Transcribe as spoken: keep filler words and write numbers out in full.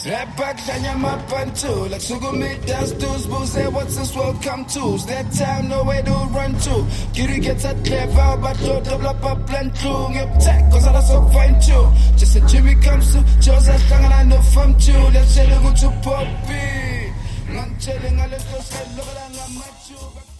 Slapback, shanya mapantu. Like sugar meat, dance dudes, booze, say what's this world come to? It's that time, nowhere to run to. Kitty gets a clever, but you double up a plan to. Get tech, cause I so fine too. Just a Jimmy comes to, Joseph Kang and I know from too. Let's say, look to poppy. Not telling a little, look at I'm macho.